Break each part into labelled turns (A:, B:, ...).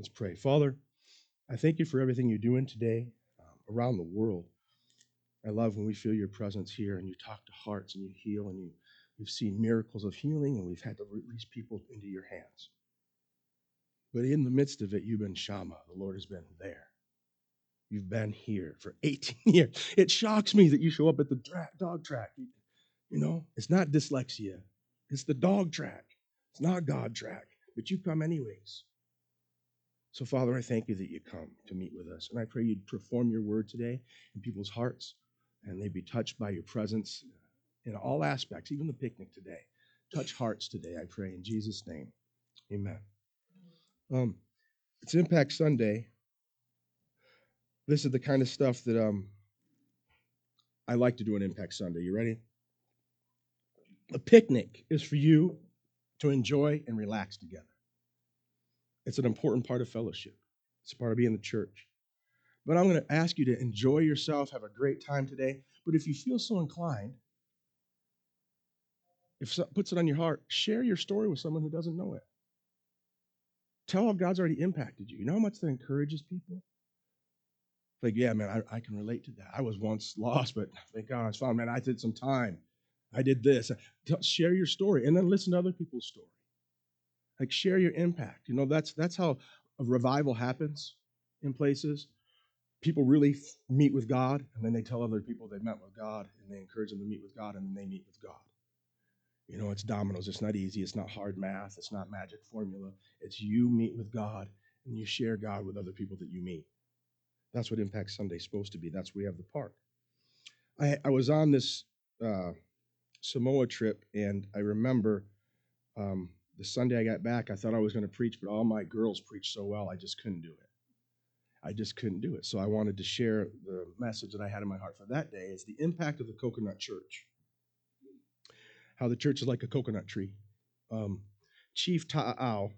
A: Let's pray. Father, I thank you for everything you're doing today around the world. I love when we feel your presence here and you talk to hearts and you heal and we've seen miracles of healing and we've had to release people into your hands. But in the midst of it, you've been Shammah. The Lord has been there. You've been here for 18 years. It shocks me that you show up at the dog track. You know, it's not dyslexia. It's the dog track. It's not God track. But you come anyways. So, Father, I thank you that you come to meet with us. And I pray you'd perform your word today in people's hearts and they'd be touched by your presence in all aspects, even the picnic today. Touch hearts today, I pray, in Jesus' name. Amen. It's Impact Sunday. This is the kind of stuff that I like to do on Impact Sunday. You ready? A picnic is for you to enjoy and relax together. It's an important part of fellowship. It's a part of being the church. But I'm going to ask you to enjoy yourself, have a great time today. But if you feel so inclined, if it puts it on your heart, share your story with someone who doesn't know it. Tell how God's already impacted you. You know how much that encourages people? Like, yeah, man, I can relate to that. I was once lost, but thank God I was found. Man, I did some time. I did this. Share your story and then listen to other people's story. Like, share your impact. You know, that's how a revival happens in places. People really meet with God, and then they tell other people they met with God, and they encourage them to meet with God, and then they meet with God. You know, it's dominoes. It's not easy. It's not hard math. It's not magic formula. It's you meet with God, and you share God with other people that you meet. That's what Impact Sunday is supposed to be. That's where we have the park. I was on this Samoa trip, and I remember the Sunday I got back, I thought I was going to preach, but all my girls preached so well, I just couldn't do it. I just couldn't do it. So I wanted to share the message that I had in my heart for that day is the impact of the Coconut Church. How the church is like a coconut tree. Chief Ta'ao,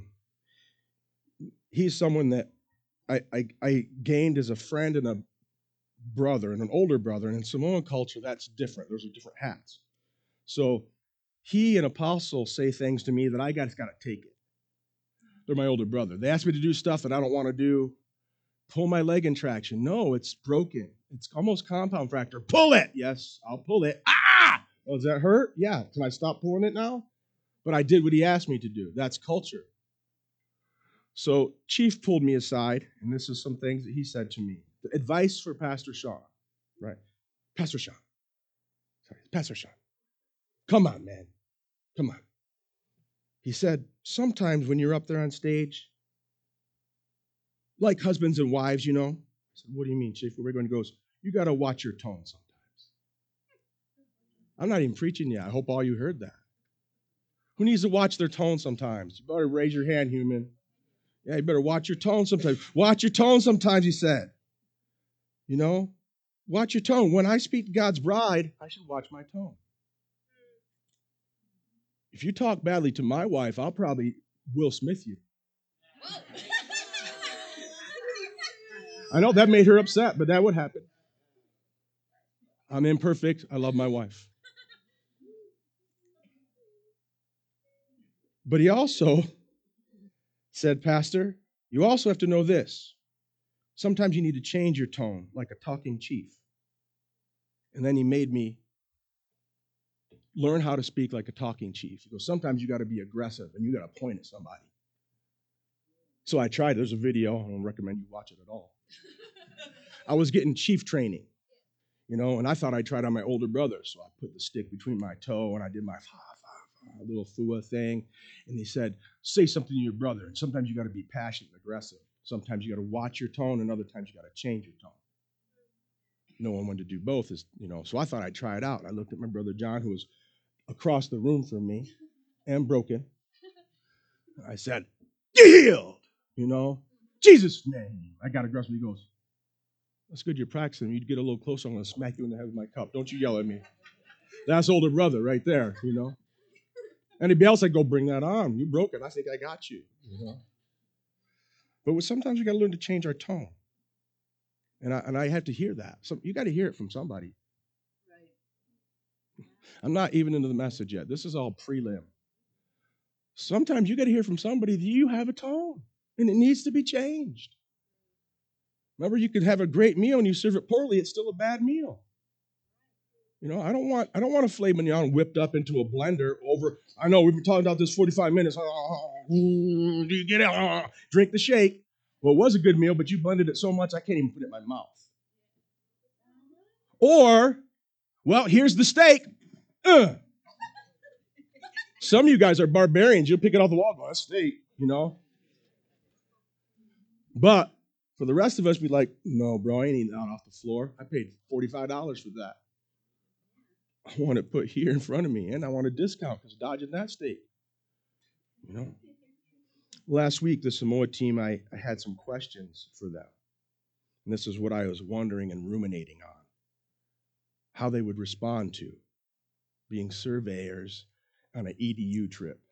A: he's someone that I gained as a friend and a brother and an older brother. And in Samoan culture, that's different. Those are different hats. So he and Apostle say things to me that I just got to take it. They're my older brother. They ask me to do stuff that I don't want to do. Pull my leg in traction. No, it's broken. It's almost compound fracture. Pull it. Yes, I'll pull it. Ah! Oh, does that hurt? Yeah. Can I stop pulling it now? But I did what he asked me to do. That's culture. So Chief pulled me aside, and this is some things that he said to me. The advice for Pastor Sean, right? Pastor Sean. Sorry, Pastor Sean. Come on, man. Come on. He said, sometimes when you're up there on stage, like husbands and wives, you know. I said, what do you mean, Chief? Where we're going to go? You got to watch your tone sometimes. I'm not even preaching yet. I hope all you heard that. Who needs to watch their tone sometimes? You better raise your hand, human. Yeah, you better watch your tone sometimes. Watch your tone sometimes, he said. You know, watch your tone. When I speak to God's bride, I should watch my tone. If you talk badly to my wife, I'll probably Will Smith you. I know that made her upset, but that would happen. I'm imperfect. I love my wife. But he also said, Pastor, you also have to know this. Sometimes you need to change your tone like a talking chief. And then he made me learn how to speak like a talking chief. He goes, sometimes you got to be aggressive and you got to point at somebody. So I tried. There's a video. I don't recommend you watch it at all. I was getting chief training, you know, and I thought I tried on my older brother. So I put the stick between my toe and I did my little fua thing. And he said, say something to your brother. And sometimes you got to be passionate and aggressive. Sometimes you got to watch your tone and other times you got to change your tone. No one wanted to do both, so I thought I'd try it out. I looked at my brother John, who was across the room from me and broken. I said, "Get healed, Jesus' name." I got aggressive. He goes, "That's good you're practicing. You'd get a little closer, I'm going to smack you in the head with my cup. Don't you yell at me." That's older brother right there. Anybody else, I'd go, bring that on. You broke it. I think I got you. But sometimes we got to learn to change our tone. And I have to hear that. So you got to hear it from somebody. Right. I'm not even into the message yet. This is all prelim. Sometimes you got to hear from somebody that you have a tone. And it needs to be changed. Remember, you could have a great meal and you serve it poorly, it's still a bad meal. I don't want a filet mignon whipped up into a blender over. I know we've been talking about this 45 minutes. Do you get it? Drink the shake. Well, it was a good meal, but you blended it so much I can't even put it in my mouth. Or, well, here's the steak. Some of you guys are barbarians. You'll pick it off the wall. Go, that's steak, But for the rest of us, be like, no, bro, I ain't eating that off the floor. I paid $45 for that. I want it put here in front of me, and I want a discount because dodging that steak. Last week, the Samoa team, I had some questions for them. And this is what I was wondering and ruminating on. How they would respond to being surveyors on an EDU trip,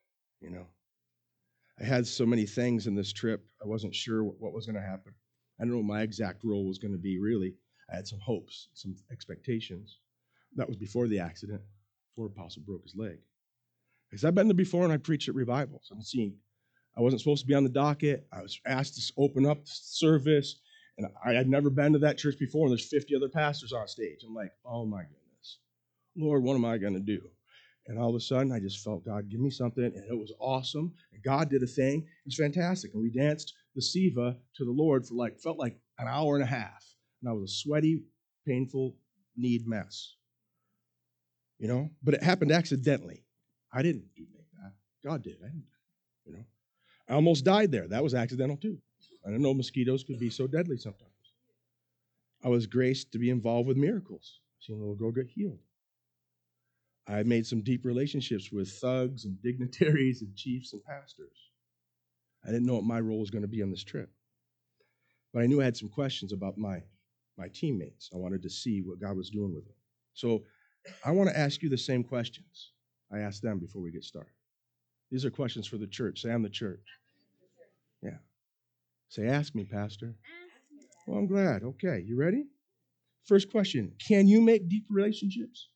A: I had so many things in this trip, I wasn't sure what was going to happen. I didn't know what my exact role was going to be, really. I had some hopes, some expectations. That was before the accident, before Apostle broke his leg. Because I've been there before and I preached at revivals. I wasn't supposed to be on the docket. I was asked to open up the service, and I had never been to that church before, and there's 50 other pastors on stage. I'm like, oh my goodness. Lord, what am I going to do? And all of a sudden, I just felt God give me something, and it was awesome. And God did a thing. It was fantastic. And we danced the Siva to the Lord for felt like an hour and a half. And I was a sweaty, painful, kneed mess. But it happened accidentally. I didn't make that. God did. I almost died there. That was accidental too. I didn't know mosquitoes could be so deadly sometimes. I was graced to be involved with miracles. Seeing a little girl get healed. I made some deep relationships with thugs and dignitaries and chiefs and pastors. I didn't know what my role was going to be on this trip. But I knew I had some questions about my teammates. I wanted to see what God was doing with them. So I want to ask you the same questions I asked them before we get started. These are questions for the church. Say, I'm the church. Yeah. Say, ask me, Pastor. Well, I'm glad. Okay, you ready? First question, can you make deep relationships?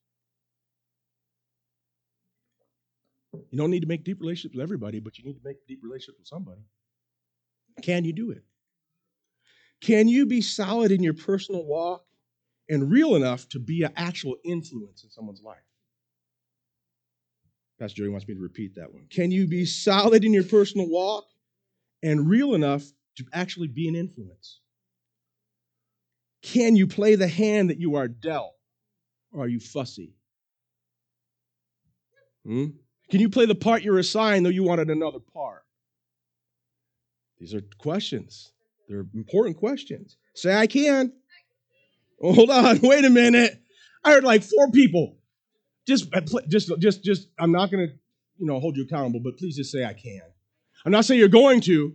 A: You don't need to make deep relationships with everybody, but you need to make deep relationships with somebody. Can you do it? Can you be solid in your personal walk and real enough to be an actual influence in someone's life? Pastor Joey wants me to repeat that one. Can you be solid in your personal walk and real enough to actually be an influence? Can you play the hand that you are dealt, or are you fussy? Can you play the part you're assigned, though you wanted another part? These are questions. They're important questions. Say, I can. Oh, hold on. Wait a minute. I heard like 4 people. Just. I'm not going to, hold you accountable, but please just say I can. I'm not saying you're going to,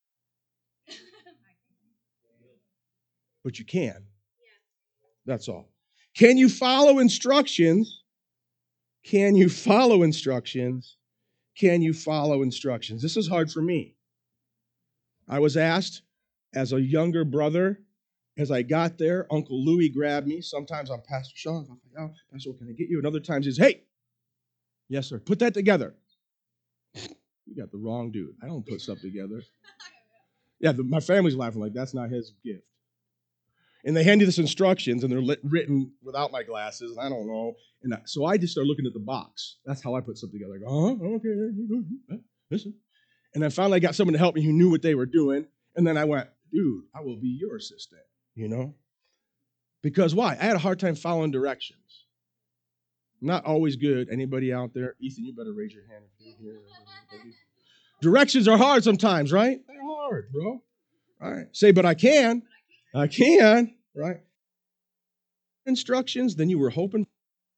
A: but you can. That's all. Can you follow instructions? Can you follow instructions? Can you follow instructions? This is hard for me. I was asked as a younger brother, as I got there, Uncle Louie grabbed me. Sometimes I'm Pastor Sean. I'm like, oh, Pastor, what can I get you? And other times he's, hey, yes, sir, put that together. You got the wrong dude. I don't put stuff together. Yeah, my family's laughing like that's not his gift. And they hand you this instructions, and they're written without my glasses, and I don't know. And so I just start looking at the box. That's how I put stuff together. I go, okay, listen. And I finally got someone to help me who knew what they were doing. And then I went, dude, I will be your assistant, Because why? I had a hard time following directions. I'm not always good. Anybody out there? Ethan, you better raise your hand if you're here. Directions are hard sometimes, right? They're hard, bro. All right. Say, but I can. I can, right? Instructions than you were hoping.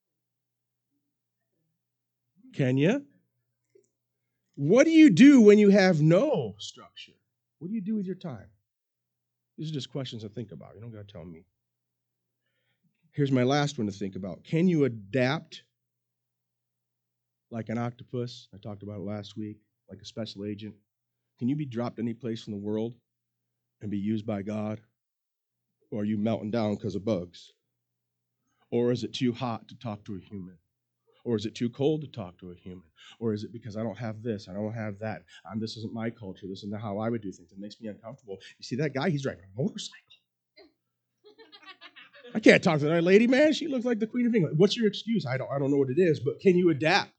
A: Can you? What do you do when you have no structure? What do you do with your time? These are just questions to think about. You don't got to tell me. Here's my last one to think about. Can you adapt like an octopus? I talked about it last week, like a special agent. Can you be dropped any place in the world and be used by God? Or are you melting down because of bugs? Or is it too hot to talk to a human? Or is it too cold to talk to a human? Or is it because I don't have this, I don't have that, this isn't my culture, this isn't how I would do things, it makes me uncomfortable. You see that guy, he's driving a motorcycle. I can't talk to that lady, man. She looks like the Queen of England. What's your excuse? I don't know what it is, but can you adapt?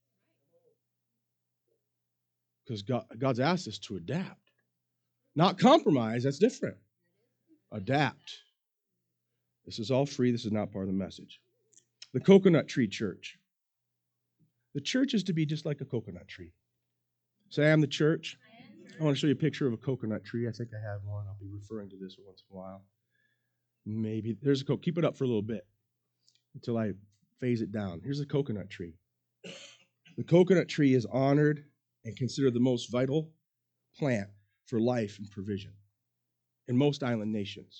A: Because God's asked us to adapt. Not compromise, that's different. Adapt. This is all free. This is not part of the message. The Coconut Tree Church. The church is to be just like a coconut tree. Say, I am the church. I want to show you a picture of a coconut tree. I think I have one. I'll be referring to this once in a while. Maybe. There's a keep it up for a little bit until I phase it down. Here's a coconut tree. The coconut tree is honored and considered the most vital plant for life and provision in most island nations.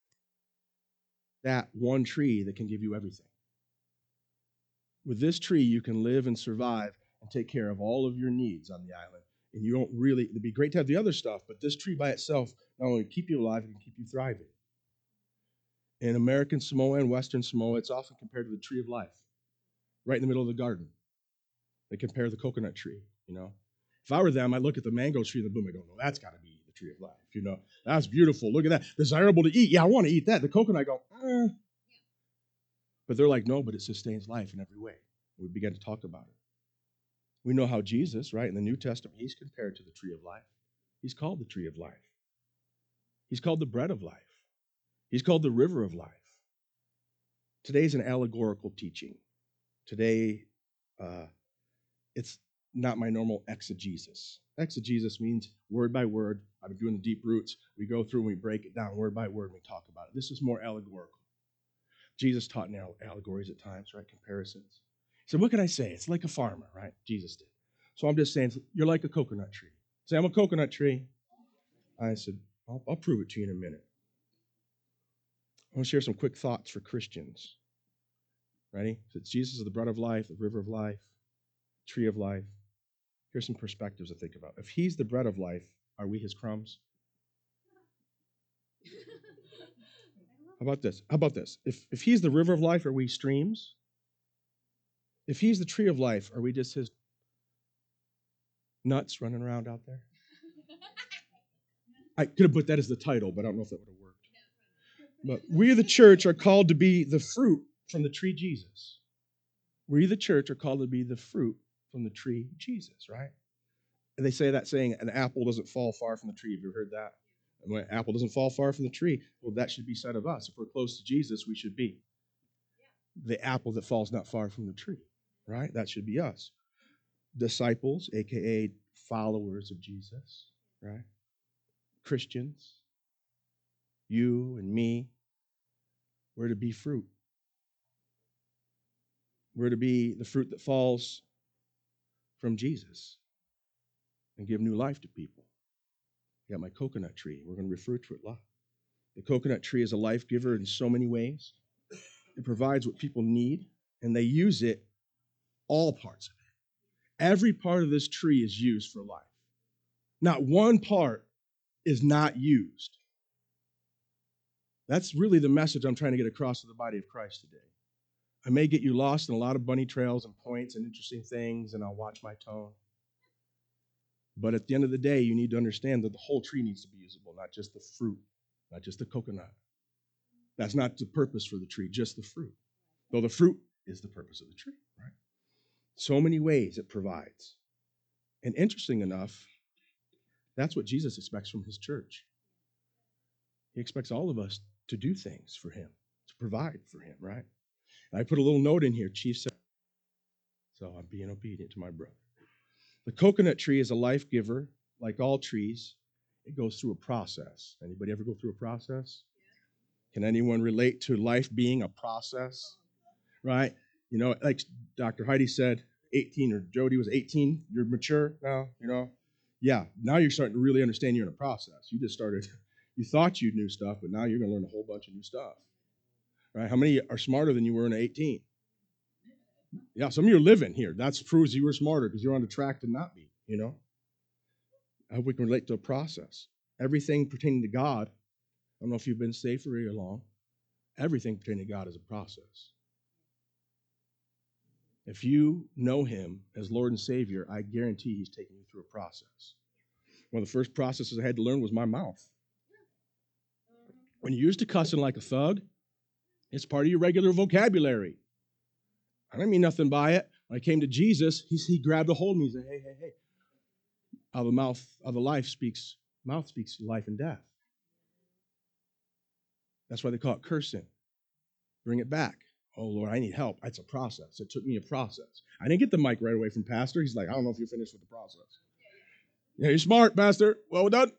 A: That one tree that can give you everything. With this tree, you can live and survive and take care of all of your needs on the island. And you don't really, it'd be great to have the other stuff, but this tree by itself not only keep you alive, it can keep you thriving. In American Samoa and Western Samoa, it's often compared to the tree of life, right in the middle of the garden. They compare the coconut tree, you know. If I were them, I'd look at the mango tree in the bloom. I go, no, that's got to be the tree of life, you know. That's beautiful. Look at that. Desirable to eat. Yeah, I want to eat that. The coconut, I go, But they're like, no, but it sustains life in every way. We began to talk about it. We know how Jesus, right, in the New Testament, he's compared to the tree of life. He's called the tree of life. He's called the bread of life. He's called the river of life. Today's an allegorical teaching. Today, it's not my normal exegesis. Exegesis means word by word. I've been doing the deep roots. We go through and we break it down word by word and we talk about it. This is more allegorical. Jesus taught in allegories at times, right? Comparisons. He said, what can I say? It's like a farmer, right? Jesus did. So I'm just saying, you're like a coconut tree. Say, I'm a coconut tree. I said, I'll prove it to you in a minute. I want to share some quick thoughts for Christians. Ready? So Jesus is the bread of life, the river of life, tree of life. Here's some perspectives to think about. If he's the bread of life, are we his crumbs? How about this? If he's the river of life, are we streams? If he's the tree of life, are we just his nuts running around out there? I could have put that as the title, but I don't know if that would have worked. But we, the church, are called to be the fruit from the tree Jesus. We, the church, are called to be the fruit from the tree Jesus, right? And they say that saying, an apple doesn't fall far from the tree. Have you heard that? And when an apple doesn't fall far from the tree, well, that should be said of us. If we're close to Jesus, we should be the apple that falls not far from the tree, right? That should be us. Disciples, a.k.a. followers of Jesus, right? Christians, you and me, we're to be fruit. We're to be the fruit that falls from Jesus and give new life to people. I got my coconut tree. We're going to refer to it a lot. The coconut tree is a life giver in so many ways. It provides what people need, and they use it, all parts of it. Every part of this tree is used for life. Not one part is not used. That's really the message I'm trying to get across to the body of Christ today. I may get you lost in a lot of bunny trails and points and interesting things, and I'll watch my tone. But at the end of the day, you need to understand that the whole tree needs to be usable, not just the fruit, not just the coconut. That's not the purpose for the tree, just the fruit. Though the fruit is the purpose of the tree, right? So many ways it provides. And interesting enough, that's what Jesus expects from his church. He expects all of us to do things for him, to provide for him, right? And I put a little note in here, Chief said, so I'm being obedient to my brother. The coconut tree is a life giver, like all trees. It goes through a process. Anybody ever go through a process? Can anyone relate to life being a process? Right? You know, like Dr. Heidi said, 18, or Jody was 18, you're mature now, you know? Yeah, now you're starting to really understand you're in a process. You just started, you thought you knew stuff, but now you're going to learn a whole bunch of new stuff. Right? How many are smarter than you were in 18? Yeah, some of you are living here. That proves you were smarter because you're on the track to not be, you know? I hope we can relate to a process. Everything pertaining to God, I don't know if you've been saved for very long, everything pertaining to God is a process. If you know him as Lord and Savior, I guarantee he's taking you through a process. One of the first processes I had to learn was my mouth. When you're used to cussing like a thug, it's part of your regular vocabulary. I didn't mean nothing by it. When I came to Jesus, he grabbed a hold of me and said, hey. Out of the mouth of the mouth speaks life and death. That's why they call it cursing. Bring it back. Oh, Lord, I need help. It's a process. It took me a process. I didn't get the mic right away from Pastor. He's like, I don't know if you're finished with the process. Yeah, you're smart, Pastor. Well done.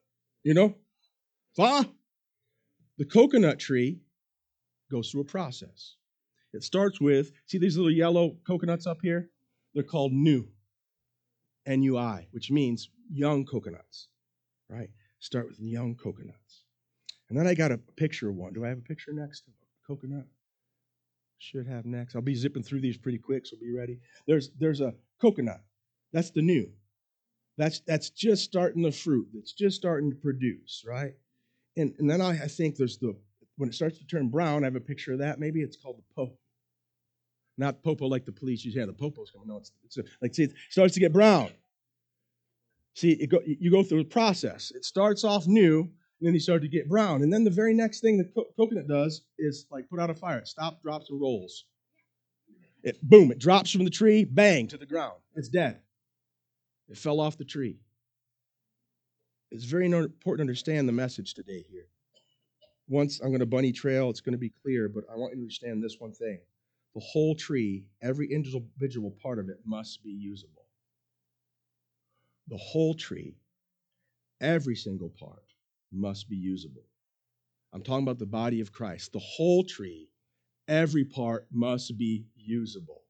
A: The coconut tree goes through a process. It starts with, see these little yellow coconuts up here? They're called new, N-U-I, which means young coconuts, right? Start with young coconuts. And then I got a picture of one. Do I have a picture next of a coconut? Should have next. I'll be zipping through these pretty quick, so be ready. There's a coconut. That's the new. That's just starting the fruit. That's just starting to produce, right? And then I think there's when it starts to turn brown, I have a picture of that. Maybe it's called the popo. Not popo like the police use. Yeah, the popo's coming. No, it starts to get brown. See, you go through a process. It starts off new, and then you start to get brown. And then the very next thing the coconut does is like put out a fire. It stops, drops, and rolls. It drops from the tree, bang, to the ground. It's dead. It fell off the tree. It's very important to understand the message today here. Once I'm going to bunny trail, it's going to be clear, but I want you to understand this one thing. The whole tree, every individual part of it must be usable. The whole tree, every single part must be usable. I'm talking about the body of Christ. The whole tree, every part must be usable.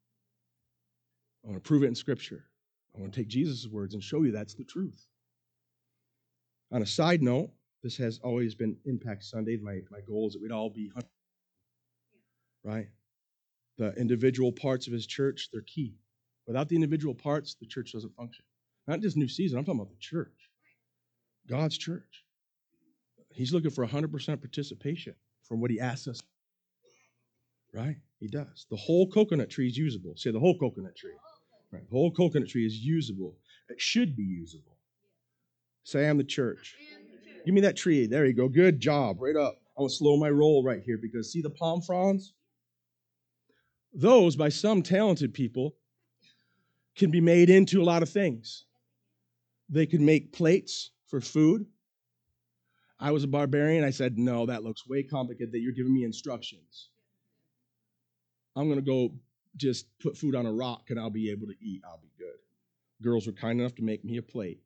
A: I want to prove it in Scripture. I want to take Jesus' words and show you that's the truth. On a side note, this has always been Impact Sunday. My goal is that we'd all be 100%, right? The individual parts of his church, they're key. Without the individual parts, the church doesn't function. Not just New Season, I'm talking about the church. God's church. He's looking for 100% participation from what he asks us. Right? He does. The whole coconut tree is usable. Say the whole coconut tree. Right? The whole coconut tree is usable. It should be usable. Say I'm the church. Give me that tree. There you go. Good job. Right up. I want to slow my roll right here because see the palm fronds? Those, by some talented people, can be made into a lot of things. They can make plates for food. I was a barbarian. I said, no, that looks way complicated that you're giving me instructions. I'm going to go just put food on a rock and I'll be able to eat. I'll be good. Girls were kind enough to make me a plate.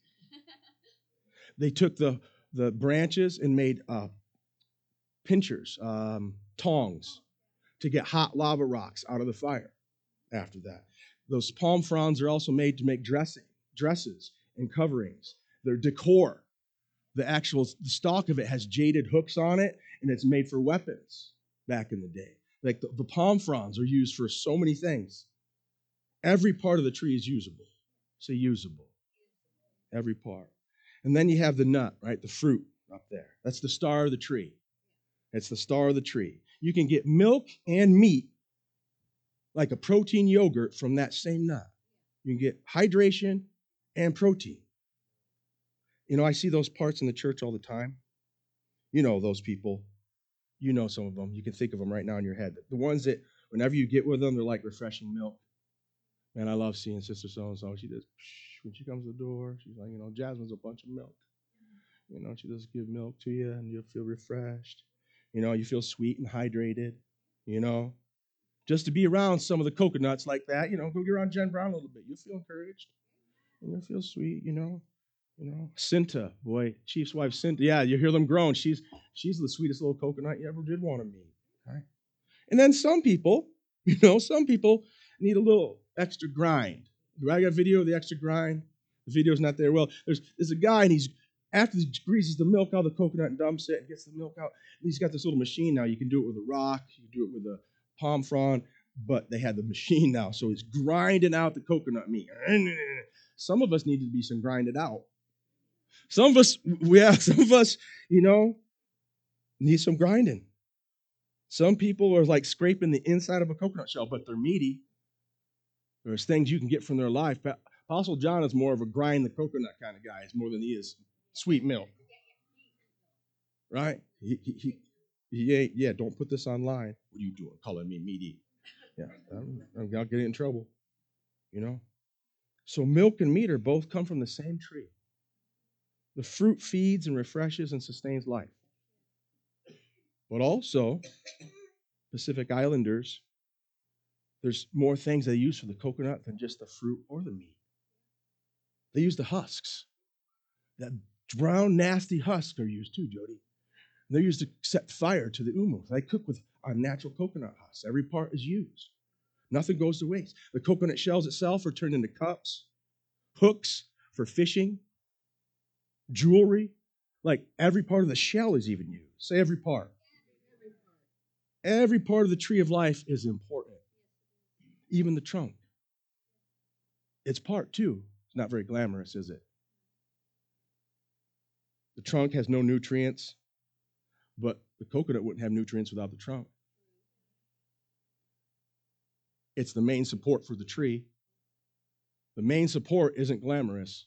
A: They took the branches and made pinchers, tongs, to get hot lava rocks out of the fire after that. Those palm fronds are also made to make dresses and coverings. They're decor. The stalk of it has jaded hooks on it, and it's made for weapons back in the day. Like the palm fronds are used for so many things. Every part of the tree is usable. Say usable. Every part. And then you have the nut, right? The fruit up there. That's the star of the tree. It's the star of the tree. You can get milk and meat, like a protein yogurt, from that same nut. You can get hydration and protein. I see those parts in the church all the time. You know those people. You know some of them. You can think of them right now in your head. The ones that, whenever you get with them, they're like refreshing milk. Man, I love seeing Sister So-and-so. She does, when she comes to the door, she's like, Jasmine's a bunch of milk. She just give milk to you, and you'll feel refreshed. You feel sweet and hydrated, Just to be around some of the coconuts like that, go get around Jen Brown a little bit. You'll feel encouraged. And you'll feel sweet, Cinta, boy, Chief's wife Cinta. Yeah, you hear them groan. She's the sweetest little coconut you ever did want to meet. Right? And then some people need a little extra grind. Do I got a video of the extra grind? The video's not there. Well, there's a guy, and after he greases the milk out of the coconut and dumps it and gets the milk out, he's got this little machine now. You can do it with a rock. You can do it with a palm frond, but they had the machine now, so he's grinding out the coconut meat. Some of us need to be some grinded out. Some of us, need some grinding. Some people are like scraping the inside of a coconut shell, but they're meaty. There's things you can get from their life. But Apostle John is more of a grind the coconut kind of guy. It's more than he is sweet milk. Right? He ain't, yeah, don't put this online. What are you doing? Calling me meaty. Yeah, I'll get in trouble. You know? So milk and meat are both come from the same tree. The fruit feeds and refreshes and sustains life. But also, Pacific Islanders, there's more things they use for the coconut than just the fruit or the meat. They use the husks. That brown, nasty husks are used too, Jody. They're used to set fire to the umu. They cook with our natural coconut husks. Every part is used. Nothing goes to waste. The coconut shells itself are turned into cups, hooks for fishing, jewelry. Like every part of the shell is even used. Say every part. Every part of the tree of life is important. Even the trunk. It's part too. It's not very glamorous, is it? The trunk has no nutrients, but the coconut wouldn't have nutrients without the trunk. It's the main support for the tree. The main support isn't glamorous,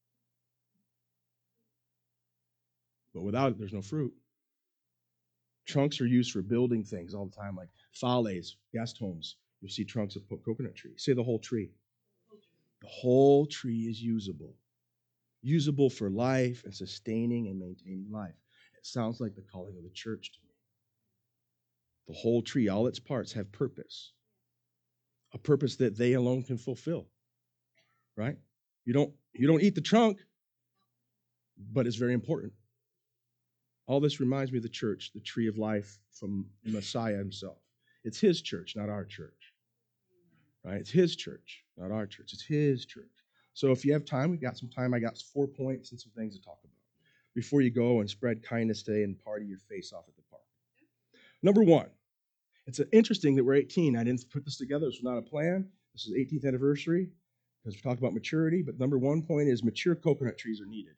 A: but without it, there's no fruit. Trunks are used for building things all the time, like fales, guest homes. You'll see trunks of coconut tree. Say the whole tree. The whole tree is usable. Usable for life and sustaining and maintaining life. It sounds like the calling of the church to me. The whole tree, all its parts have purpose. A purpose that they alone can fulfill. Right? You don't eat the trunk, but it's very important. All this reminds me of the church, the tree of life from Messiah himself. It's his church, not our church. Right? It's his church, not our church. It's his church. So if you have time, we got some time. I got 4 points and some things to talk about before you go and spread kindness today and party your face off at the park. Number 1, it's interesting that we're 18. I didn't put this together. This was not a plan. This is the 18th anniversary because we talked about maturity. But number 1 point is mature coconut trees are needed.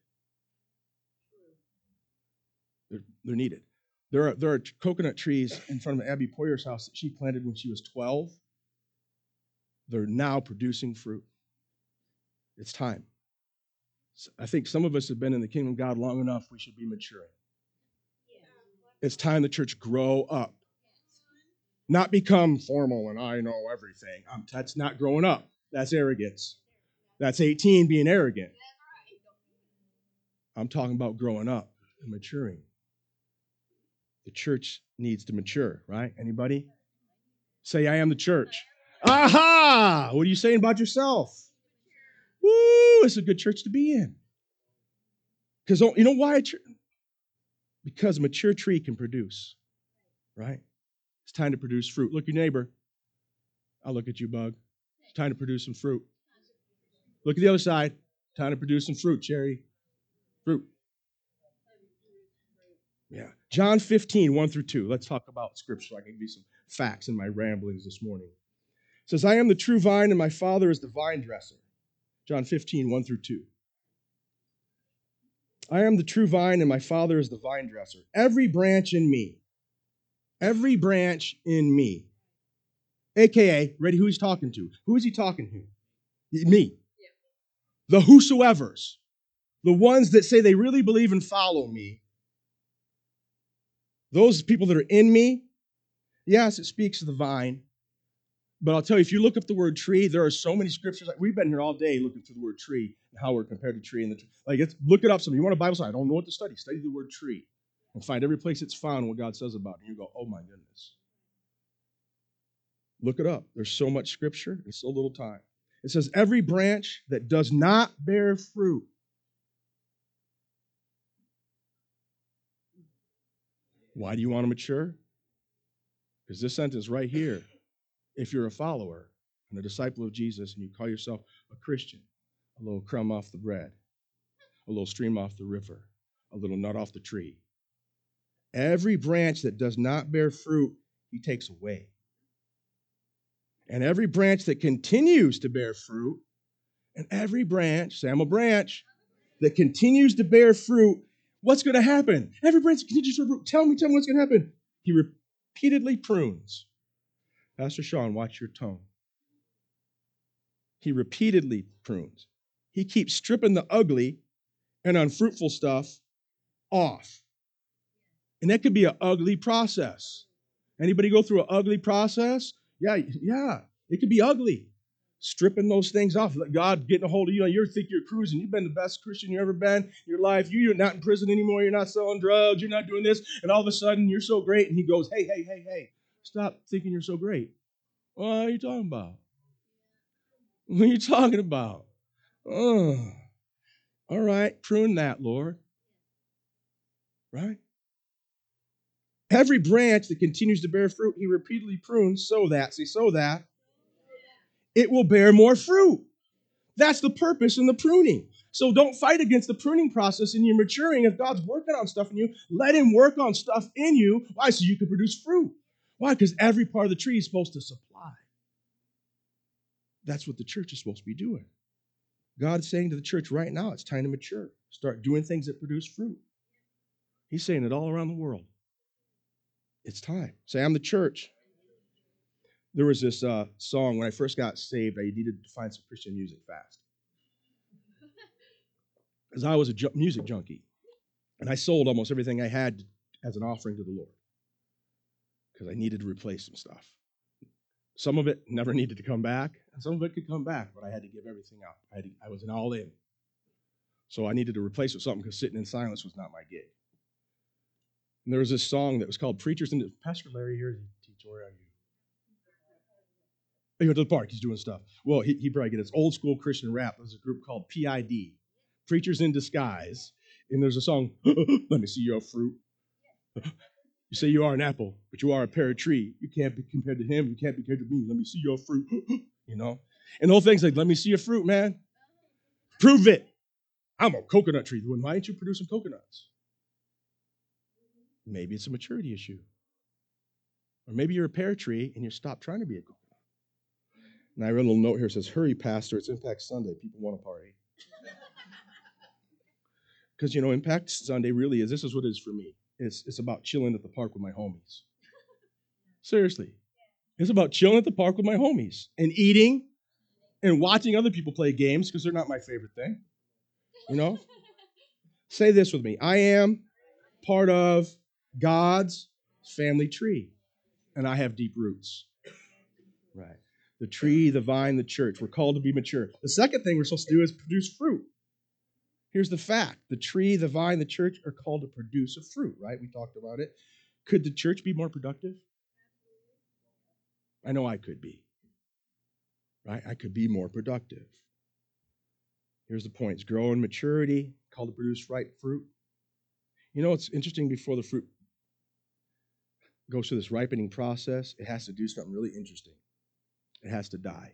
A: They're needed. There are coconut trees in front of Abby Poyer's house that she planted when she was 12. They're now producing fruit. It's time. I think some of us have been in the kingdom of God long enough, we should be maturing. It's time the church grow up. Not become formal and I know everything. That's not growing up. That's arrogance. That's 18 being arrogant. I'm talking about growing up and maturing. The church needs to mature, right? Anybody? Say, I am the church. Aha! What are you saying about yourself? Woo! It's a good church to be in. Because you know why? Because a mature tree can produce, right? It's time to produce fruit. Look at your neighbor. I'll look at you, bug. It's time to produce some fruit. Look at the other side. Time to produce some fruit, Cherry. Fruit. Yeah. John 15, 1 through 2. Let's talk about scripture so I can give you some facts in my ramblings this morning. It says, I am the true vine and my Father is the vine dresser. John 15, 1 through 2. I am the true vine and my Father is the vine dresser. Every branch in me, AKA, ready who he's talking to. Who is he talking to? Me. The whosoevers, the ones that say they really believe and follow me, those people that are in me, yes, it speaks of the vine. But I'll tell you, if you look up the word tree, there are so many scriptures. We've been here all day looking through the word tree and how we're compared to tree. Look it up. Some you want a Bible study? I don't know what to study. Study the word tree and find every place it's found and what God says about it. And you go, oh my goodness. Look it up. There's so much scripture and so little time. It says, every branch that does not bear fruit. Why do you want to mature? Because this sentence right here, if you're a follower and a disciple of Jesus and you call yourself a Christian, a little crumb off the bread, a little stream off the river, a little nut off the tree. Every branch that does not bear fruit, he takes away. And every branch that continues to bear fruit, and every branch, say I'm a branch, that continues to bear fruit, what's going to happen? Every branch that continues to bear fruit, tell me what's going to happen. He repeatedly prunes. Pastor Sean, watch your tone. He repeatedly prunes. He keeps stripping the ugly and unfruitful stuff off. And that could be an ugly process. Anybody go through an ugly process? Yeah. It could be ugly. Stripping those things off. Let God getting a hold of you. You think you're cruising. You've been the best Christian you've ever been in your life. You're not in prison anymore. You're not selling drugs. You're not doing this. And all of a sudden, you're so great. And he goes, hey. Stop thinking you're so great. What are you talking about? What are you talking about? Oh, all right. Prune that, Lord. Right? Every branch that continues to bear fruit, he repeatedly prunes so that it will bear more fruit. That's the purpose in the pruning. So don't fight against the pruning process in your maturing. If God's working on stuff in you, let him work on stuff in you. Why? So you can produce fruit. Why? Because every part of the tree is supposed to supply. That's what the church is supposed to be doing. God's saying to the church right now, it's time to mature. Start doing things that produce fruit. He's saying it all around the world. It's time. Say, I'm the church. There was this song when I first got saved. I needed to find some Christian music fast. Because I was a music junkie. And I sold almost everything I had as an offering to the Lord. Because I needed to replace some stuff. Some of it never needed to come back. And some of it could come back. But I had to give everything up. I was an all in. So I needed to replace it with something because sitting in silence was not my gig. And there was this song that was called Preachers in... Pastor Larry here, teach, where are you? He went to the park. He's doing stuff. Well, he probably get his old school Christian rap. There's a group called PID, Preachers in Disguise. And there's a song, let me see your fruit. You say you are an apple, but you are a pear tree. You can't be compared to him. You can't be compared to me. Let me see your fruit. You know? And the whole thing's like, let me see your fruit, man. Prove it. I'm a coconut tree. Why aren't you producing coconuts? Maybe it's a maturity issue. Or maybe you're a pear tree and you stop trying to be a coconut. And I read a little note here that says, hurry, Pastor, it's Impact Sunday. People want to party. Because, Impact Sunday really is, this is what it is for me. It's about chilling at the park with my homies. Seriously. It's about chilling at the park with my homies and eating and watching other people play games because they're not my favorite thing. Say this with me. I am part of God's family tree, and I have deep roots. Right. The tree, the vine, the church. We're called to be mature. The second thing we're supposed to do is produce fruit. Here's the fact. The tree, the vine, the church are called to produce a fruit, right? We talked about it. Could the church be more productive? I know I could be. Right? I could be more productive. Here's the points. Grow in maturity, called to produce ripe fruit. It's interesting before the fruit goes through this ripening process, it has to do something really interesting. It has to die.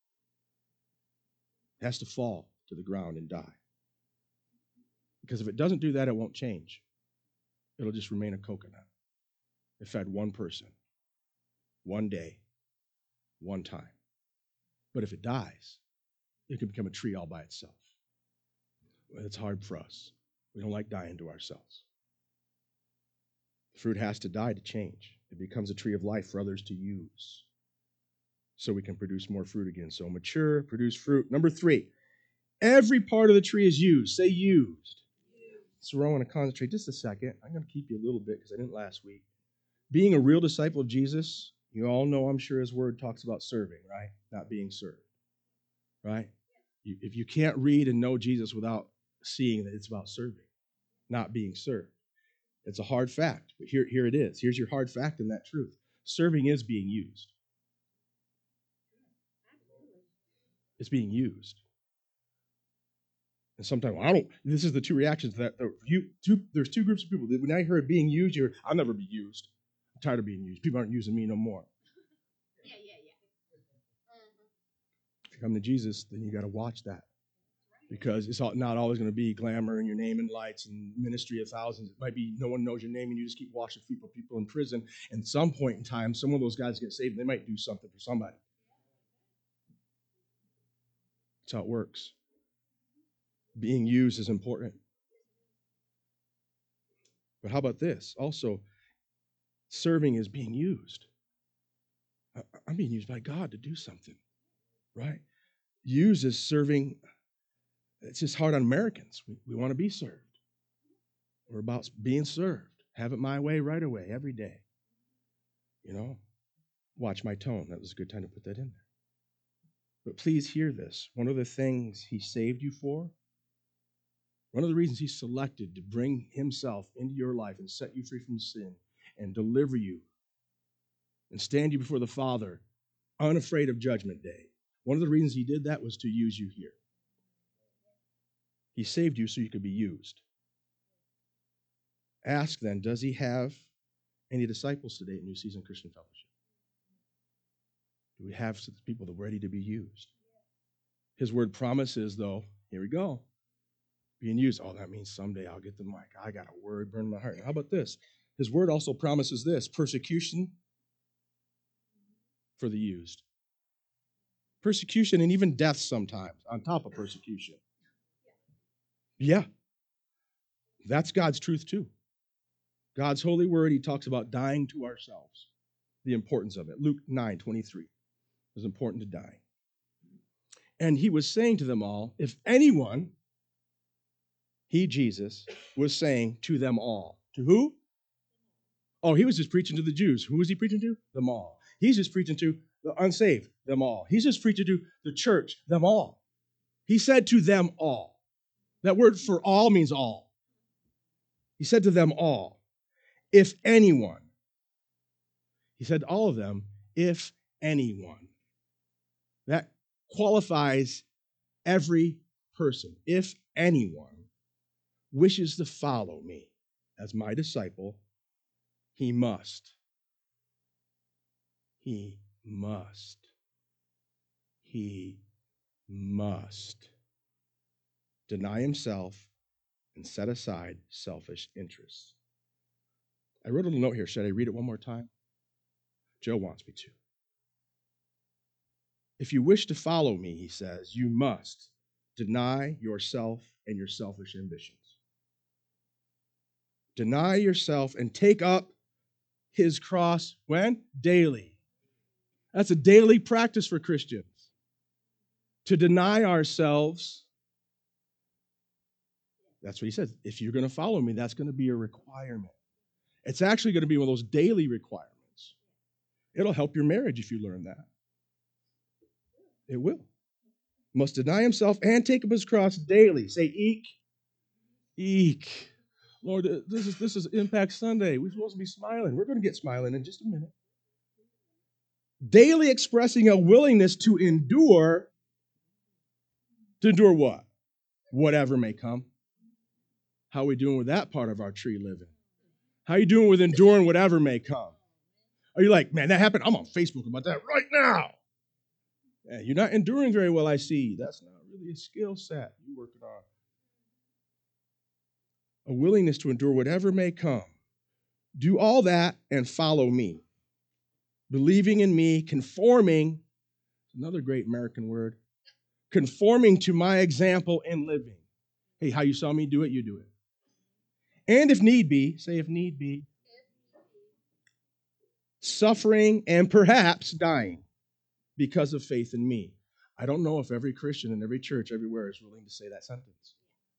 A: It has to fall to the ground and die. Because if it doesn't do that, it won't change. It'll just remain a coconut. It fed one person, one day, one time. But if it dies, it can become a tree all by itself. It's hard for us. We don't like dying to ourselves. The fruit has to die to change. It becomes a tree of life for others to use so we can produce more fruit again. So mature, produce fruit. Number 3, every part of the tree is used. Say used. So I want to concentrate just a second. I'm going to keep you a little bit because I didn't last week. Being a real disciple of Jesus, you all know, I'm sure his word talks about serving, right? Not being served, right? If you can't read and know Jesus without seeing that it's about serving, not being served, it's a hard fact. But here it is. Here's your hard fact in that truth. Serving is being used. It's being used. And sometimes, this is the two reactions that there's two groups of people. When I heard being used, I'll never be used. I'm tired of being used. People aren't using me no more. Yeah. If you come to Jesus, then you got to watch that. Because it's not always going to be glamour and your name and lights and ministry of thousands. It might be no one knows your name and you just keep washing feet for people in prison. And at some point in time, some of those guys get saved and they might do something for somebody. That's how it works. Being used is important. But how about this? Also, serving is being used. I'm being used by God to do something, right? used as serving. It's just hard on Americans. We want to be served. We're about being served. Have it my way right away, every day. You know? Watch my tone. That was a good time to put that in there. But please hear this. One of the things he saved you for, one of the reasons he selected to bring himself into your life and set you free from sin and deliver you and stand you before the Father unafraid of judgment day. One of the reasons he did that was to use you here. He saved you so you could be used. Ask then, does he have any disciples today at New Season Christian Fellowship? Do we have people that are ready to be used? His word promises, though, here we go, being used. Oh, that means someday I'll get the mic. I got a word burn in my heart. How about this? His word also promises this, persecution for the used. Persecution and even death sometimes on top of persecution. Yeah, that's God's truth too. God's holy word, he talks about dying to ourselves, the importance of it. Luke 9:23. It was important to die. And he was saying to them all, if anyone, he, Jesus, was saying to them all. To who? Oh, he was just preaching to the Jews. Who was he preaching to? Them all. He's just preaching to the unsaved. Them all. He's just preaching to the church. Them all. He said to them all. That word for all means all. He said to them all, if anyone. He said to all of them, if anyone. That qualifies every person. If anyone wishes to follow me as my disciple, he must. He must. He must deny himself and set aside selfish interests. I wrote a little note here. Should I read it one more time? Joe wants me to. If you wish to follow me, he says, you must deny yourself and your selfish ambitions. Deny yourself and take up his cross when? Daily. That's a daily practice for Christians. To deny ourselves. That's what he says. If you're going to follow me, that's going to be a requirement. It's actually going to be one of those daily requirements. It'll help your marriage if you learn that. It will. Must deny himself and take up his cross daily. Say, eek. Eek. Lord, this is Impact Sunday. We're supposed to be smiling. We're going to get smiling in just a minute. Daily expressing a willingness to endure. To endure what? Whatever may come. How are we doing with that part of our tree living? How are you doing with enduring whatever may come? Are you like, man, that happened? I'm on Facebook about that right now. Yeah, you're not enduring very well, I see. That's not really a skill set you're working on. A willingness to endure whatever may come. Do all that and follow me. Believing in me, conforming, another great American word, conforming to my example in living. Hey, how you saw me do it, you do it. And if need be, say if need be, suffering and perhaps dying because of faith in me. I don't know if every Christian in every church everywhere is willing to say that sentence.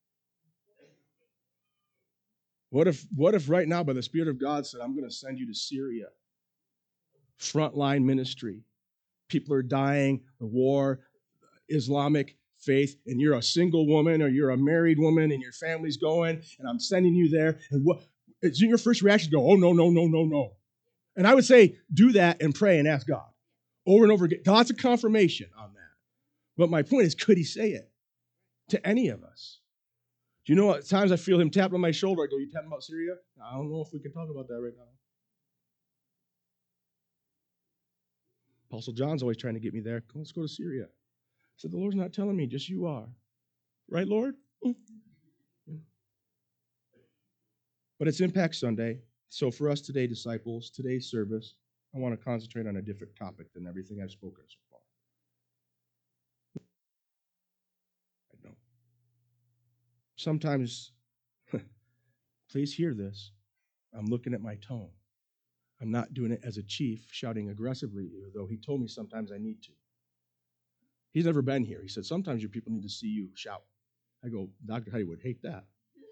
A: What if right now by the Spirit of God said, I'm going to send you to Syria, frontline ministry. People are dying, the war, Islamic faith, and you're a single woman or you're a married woman and your family's going, and I'm sending you there. And what is your first reaction? Go, oh, no, no, no, no, no. And I would say, do that and pray and ask God over and over again. God's a confirmation on that. But my point is, could he say it to any of us? Do you know what? At times I feel him tap on my shoulder. I go, you tapping about Syria? I don't know if we can talk about that right now. Apostle John's always trying to get me there. Let's go to Syria. I said, the Lord's not telling me, just you are. Right, Lord? But it's Impact Sunday. So for us today, disciples, today's service, I want to concentrate on a different topic than everything I've spoken so far. I know. Sometimes, please hear this, I'm looking at my tone. I'm not doing it as a chief, shouting aggressively, though he told me sometimes I need to. He's never been here. He said, sometimes your people need to see you shout. I go, Dr. Heidi would hate that.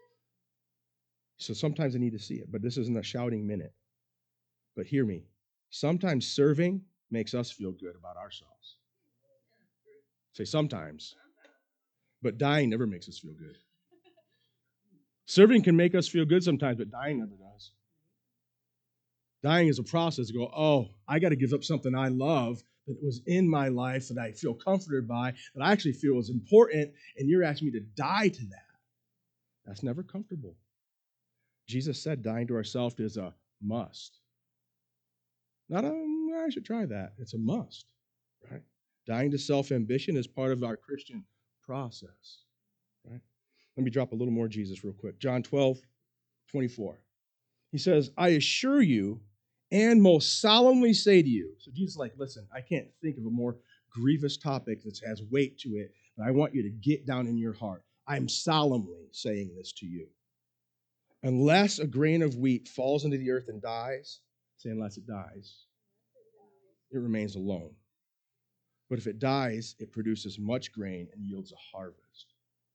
A: So sometimes I need to see it, but this isn't a shouting minute. But hear me. Sometimes serving makes us feel good about ourselves. Say sometimes. But dying never makes us feel good. Serving can make us feel good sometimes, but dying never does. Dying is a process to go, oh, I got to give up something I love that was in my life that I feel comforted by, that I actually feel is important, and you're asking me to die to that. That's never comfortable. Jesus said dying to ourselves is a must. Not I should try that. It's a must, right? Dying to self-ambition is part of our Christian process, right? Let me drop a little more Jesus real quick. John 12:24. He says, I assure you and most solemnly say to you. So Jesus is like, listen, I can't think of a more grievous topic that has weight to it, but I want you to get down in your heart. I'm solemnly saying this to you. Unless a grain of wheat falls into the earth and dies, say unless it dies, it remains alone. But if it dies, it produces much grain and yields a harvest.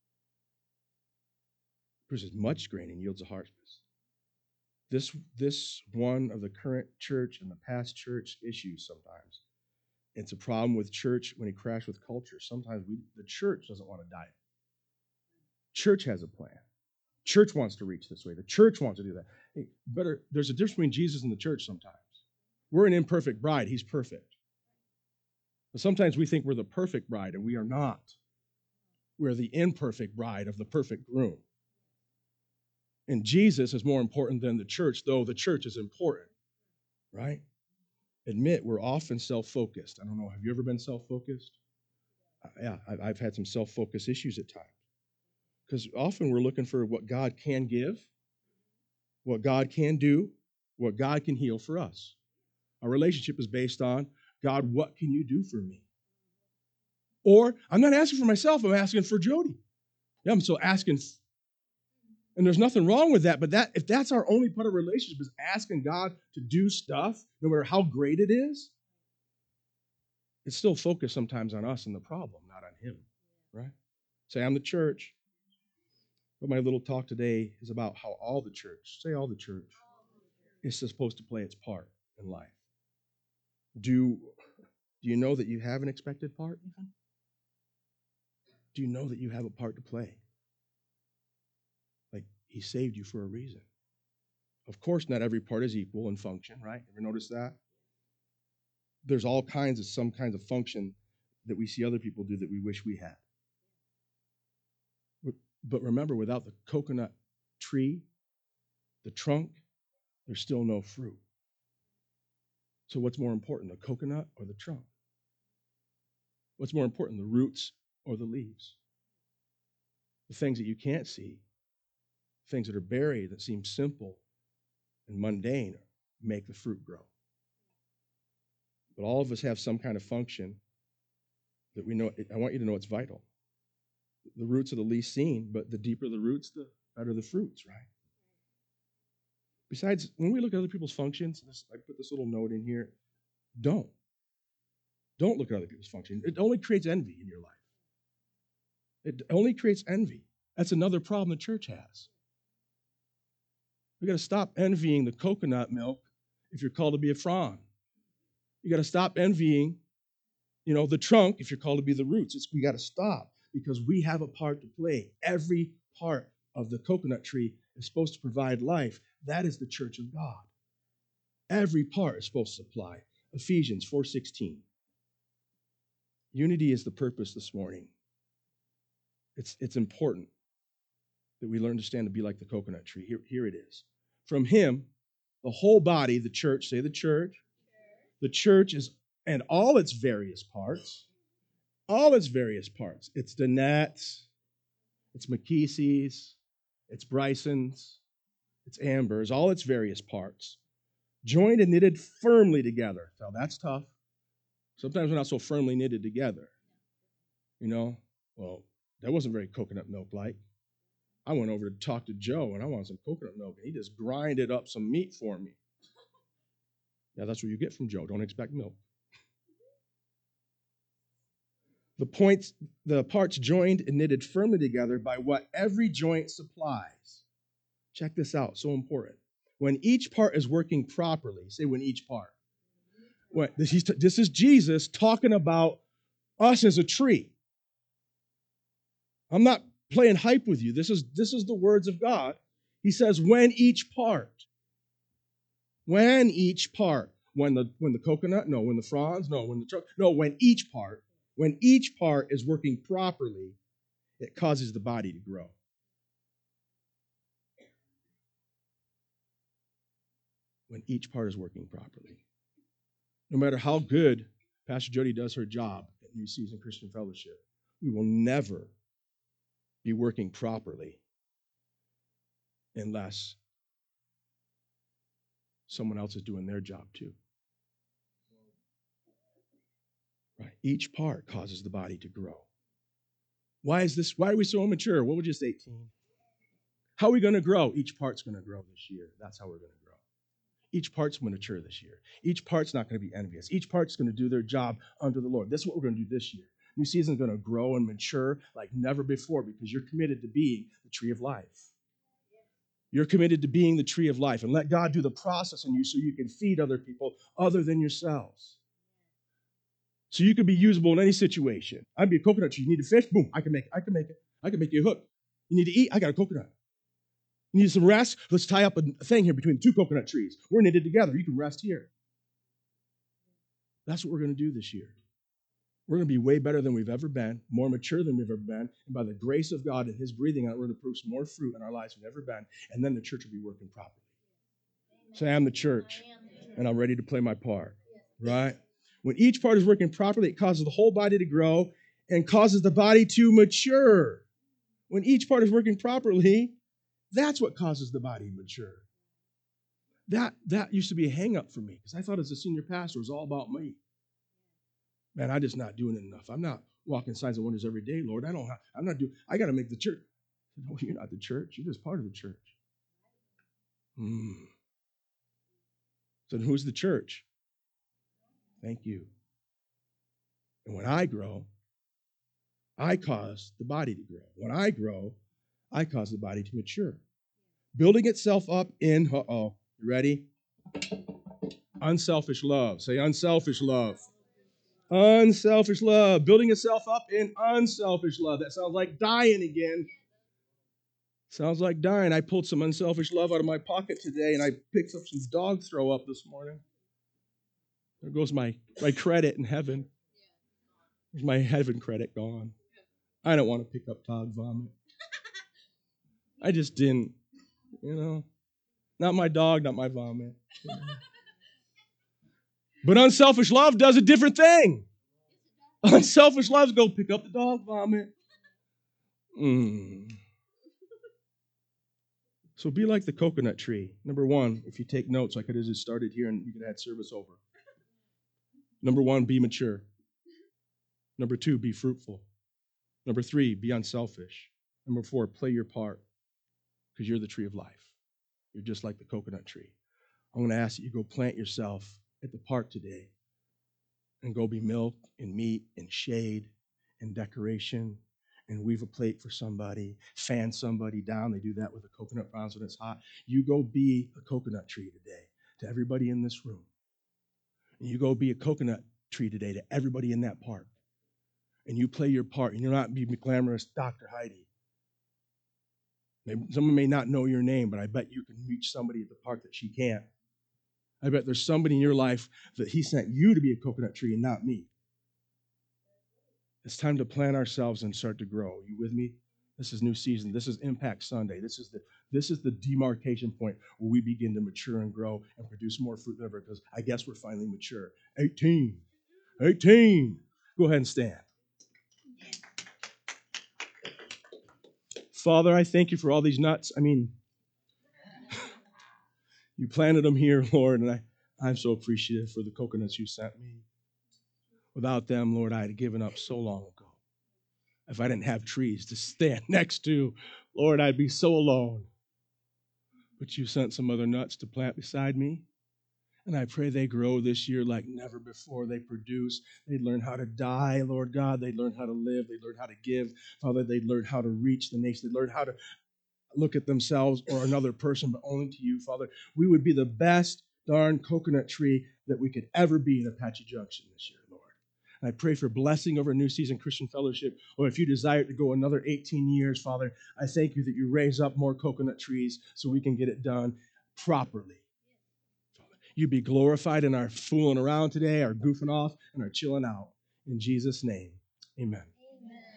A: It produces much grain and yields a harvest. This one of the current church and the past church issues sometimes. It's a problem with church when it crashes with culture. Sometimes the church doesn't want to die. Church has a plan. Church wants to reach this way. The church wants to do that. Hey, there's a difference between Jesus and the church sometimes. We're an imperfect bride. He's perfect. But sometimes we think we're the perfect bride, and we are not. We're the imperfect bride of the perfect groom. And Jesus is more important than the church, though the church is important, right? Admit we're often self-focused. I don't know, have you ever been self-focused? Yeah, I've had some self-focus issues at times. Because often we're looking for what God can give, what God can do, what God can heal for us. Our relationship is based on, God, what can you do for me? Or, I'm not asking for myself, I'm asking for Jody. Yeah, I'm still asking. And there's nothing wrong with that, but if that's our only part of relationship is asking God to do stuff, no matter how great it is, it's still focused sometimes on us and the problem, not on Him, right? Say, I'm the church. But my little talk today is about how all the church is supposed to play its part in life. Do you know that you have an expected part even? Do you know that you have a part to play? Like, He saved you for a reason. Of course, not every part is equal in function, right? Ever notice that? There's some kinds of function that we see other people do that we wish we had. But remember, without the coconut tree, the trunk, there's still no fruit. So what's more important, the coconut or the trunk? What's more important, the roots or the leaves? The things that you can't see, things that are buried that seem simple and mundane, make the fruit grow. But all of us have some kind of function that we know. I want you to know it's vital. The roots are the least seen, but the deeper the roots, the better the fruits, right? Besides, when we look at other people's functions, I put this little note in here, don't look at other people's functions. It only creates envy in your life. It only creates envy. That's another problem the church has. We got to stop envying the coconut milk if you're called to be a frond. You got to stop envying, the trunk if you're called to be the roots. We got to stop because we have a part to play. Every part of the coconut tree is supposed to provide life. That is the church of God. Every part is supposed to supply. Ephesians 4:16. Unity is the purpose this morning. It's important that we learn to stand to be like the coconut tree. Here it is. From Him, the whole body, the church, say the church. The church is, and all its various parts, It's Danette's, it's McKesey's, it's Bryson's, it's Amber's, all its various parts, joined and knitted firmly together. Now that's tough. Sometimes we're not so firmly knitted together. Well, that wasn't very coconut milk-like. I went over to talk to Joe, and I wanted some coconut milk, and he just grinded up some meat for me. Yeah, that's what you get from Joe. Don't expect milk. The parts joined and knitted firmly together by what every joint supplies. Check this out, so important. When each part is working properly, say when each part. This is Jesus talking about us as a tree. I'm not playing hype with you. This is the words of God. He says, when each part. When each part. When the coconut? No. When the fronds? No. When the trunk? No. When each part. When each part is working properly, it causes the body to grow. When each part is working properly. No matter how good Pastor Jody does her job at New Season Christian Fellowship, we will never be working properly unless someone else is doing their job too. Right? Each part causes the body to grow. Why are we so immature? What would you say, team? How are we going to grow? Each part's going to grow this year. That's how we're going to grow. Each part's going to mature this year. Each part's not going to be envious. Each part's going to do their job unto the Lord. This is what we're going to do this year. New Season's going to grow and mature like never before because you're committed to being the tree of life. You're committed to being the tree of life, and let God do the process in you so you can feed other people other than yourselves. So you can be usable in any situation. I'd be a coconut tree. You need a fish? Boom, I can make it. I can make you a hook. You need to eat? I got a coconut. You need some rest? Let's tie up a thing here between two coconut trees. We're knitted together. You can rest here. That's what we're going to do this year. We're going to be way better than we've ever been, more mature than we've ever been. And by the grace of God and his breathing out, we're going to produce more fruit in our lives than we've ever been. And then the church will be working properly. Say, I'm the church, and I'm ready to play my part. Right? When each part is working properly, it causes the whole body to grow and causes the body to mature. When each part is working properly, that's what causes the body to mature. That used to be a hang-up for me because I thought as a senior pastor it was all about me. Man, I'm just not doing it enough. I'm not walking signs and wonders every day, Lord. I got to make the church. No, you're not the church. You're just part of the church. So who's the church? Thank you. And when I grow, I cause the body to grow. When I grow, I cause the body to mature. Building itself up in, you ready? Unselfish love. Say unselfish love. Unselfish love. Building itself up in unselfish love. That sounds like dying again. Sounds like dying. I pulled some unselfish love out of my pocket today, and I picked up some dog throw up this morning. There goes my credit in heaven. There's my heaven credit gone. I don't want to pick up dog vomit. I just didn't, Not my dog, not my vomit. But unselfish love does a different thing. Unselfish love is go pick up the dog vomit. So be like the coconut tree. Number one, if you take notes, I could have just started here and you could have had service over. Number one, be mature. Number two, be fruitful. Number three, be unselfish. Number four, play your part because you're the tree of life. You're just like the coconut tree. I'm going to ask that you go plant yourself at the park today and go be milk and meat and shade and decoration and weave a plate for somebody, fan somebody down. They do that with the coconut browns when it's hot. You go be a coconut tree today to everybody in this room. And you go be a coconut tree today to everybody in that park. And you play your part. And you're not be glamorous Dr. Heidi. Someone may not know your name, but I bet you can reach somebody at the park that she can't. I bet there's somebody in your life that he sent you to be a coconut tree and not me. It's time to plant ourselves and start to grow. Are you with me? This is New Season. This is Impact Sunday. This is the demarcation point where we begin to mature and grow and produce more fruit than ever because I guess we're finally mature. 18. Go ahead and stand. Father, I thank you for all these nuts. You planted them here, Lord, and I'm so appreciative for the coconuts you sent me. Without them, Lord, I had given up so long ago. If I didn't have trees to stand next to, Lord, I'd be so alone. But you sent some other nuts to plant beside me, And I pray they grow this year like never before. They produce. They learn how to die, Lord God. They learn how to live. They learn how to give. Father, they learn how to reach the nation. They learn how to look at themselves or another person, but only to you, Father. We would be the best darn coconut tree that we could ever be in Apache Junction this year, Lord. And I pray for blessing over New Season Christian Fellowship, or if you desire to go another 18 years, Father, I thank you that you raise up more coconut trees so we can get it done properly. Father, you be glorified in our fooling around today, our goofing off, and our chilling out. In Jesus' name, amen.